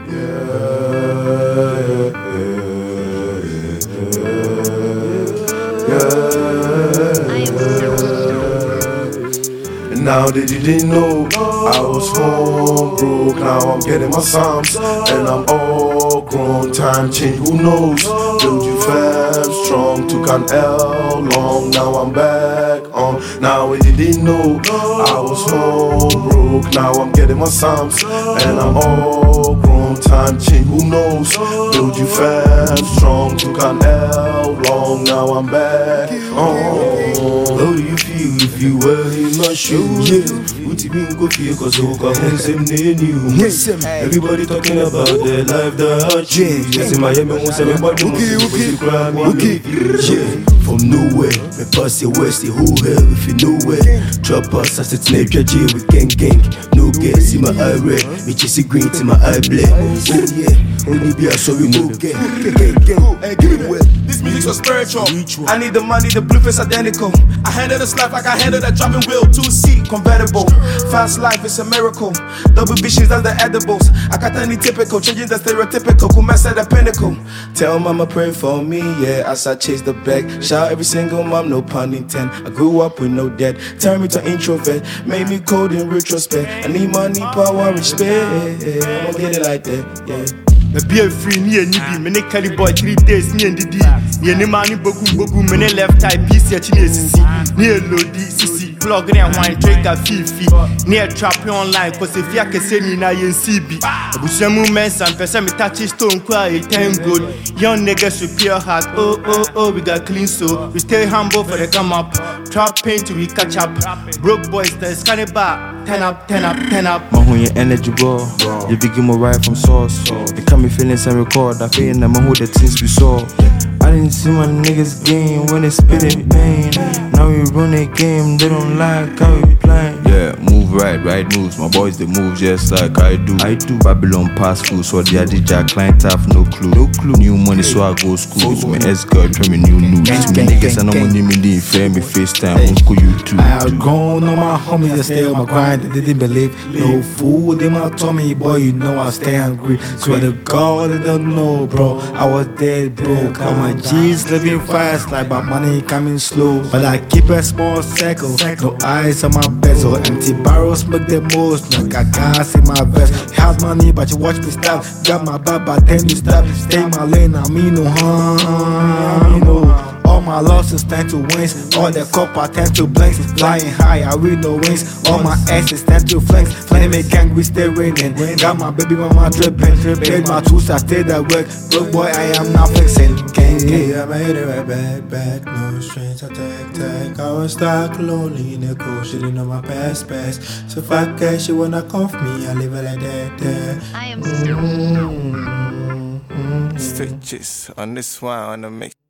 Now that you didn't know, I was home broke. Now I'm getting my psalms, and I'm all grown. Time change, who knows? Build you fast, strong. Took an L long. Now I'm back on. Now that you didn't know, I was home broke. Now I'm getting my psalms, and I'm all grown. Time change, who knows? Build you fast, strong. Took an L long. Now I'm back on. How do you feel if you were in my shoes? What you mean go feel cause you got same name you. Everybody talking about their life that changed. Yes, in Miami, everybody okay. From nowhere, me pass the west, the whole hell if you know where. Drop us as it's nature J with gang. No guess in my eye red, which is green to my eye black. Oh yeah, only be a sorry no gang. This music's so spiritual. I need the money, the blueprint's identical. I handle this life like I handle that driving wheel, 2-seat convertible. Fast life is a miracle. Double visions, that's the edibles. I got any typical, changing the stereotypical. Who mess at the pinnacle? Tell mama pray for me, yeah, as I chase the bag. Shout every single mom, no pun intended. I grew up with no debt, turned me to introvert, made me cold in retrospect. I need money, power, respect. I'ma get it like that, yeah. Be a free near Nibi, many Cali boy 3 days near the D. Near money boku, many left eye piece at near Lodi, Sisi, plug and wine, drink a fifi. Near trap online, cause if you can say me now in CB. Bushamu mess and person me touch stone cry, 10 good. Young niggas with pure heart, oh, we got clean so. We stay humble for the come up. Trap paint till we catch up. Broke boys, the scanny bar. 10 up. Mahon, you're eligible. You begin more right from source. They come me feelings and record. I feel in the who the things we saw. I didn't see my niggas game when they spit it pain. Now we run a game, they don't like how we playing. Yeah, move right moves. My boys they move just like I do. Babylon pass food, so the DJ client have no clue. New money, so I go school. My ex-girl tell me new news. My niggas and I'm on me, fair me FaceTime. Uncle you too. I had grown on my homies, I stay on my grind. They didn't believe. No food in my tummy, boy, you know I stay hungry. Swear to God, they don't know, bro. I was dead broke. All my G's living fast, like my money coming slow. But I keep a small circle, no eyes on my bezel. Empty barrels make the most, no got gas in my vest. Have money, but you watch me stop. Got my back, but then you stop. Stay my lane, I mean no harm, no. All my losses tend to wins. All the copper tend to blinks. Flying high, I read no wings. All my exes tend to flanks. Flaming gang, we stay raining. Got my baby mama dripping. Paid my tools, I stayed at work. Broke boy, I am not flexing. Gang. I made it right back. No strings, I tag. I was stuck lonely in the cold, shitting on my past. So if I catch you when I cough me, I live it like that. I am Stitches on this one on the mix.